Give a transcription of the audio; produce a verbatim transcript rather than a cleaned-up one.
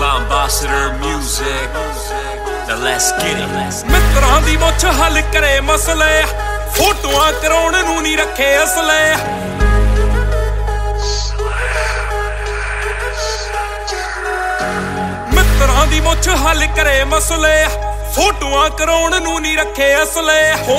Fly Ambassador Music. Now let's get it. ਮਿੱਤਰਾਂ ਦੀ ਮੁੱਛ ਹੱਲ ਕਰੇ ਮਸਲੇ, ਫੋਟੋਆਂ ਕਰਾਉਣ ਨੂੰ ਨਹੀਂ ਰੱਖੇ ਅਸਲੇ। ਮਿੱਤਰਾਂ ਦੀ ਮੁੱਛ ਹੱਲ ਕਰੇ ਮਸਲੇ, ਫੋਟੋਆਂ ਕਰਾਉਣ ਨੂੰ ਨਹੀਂ ਰੱਖੇ ਅਸਲੇ।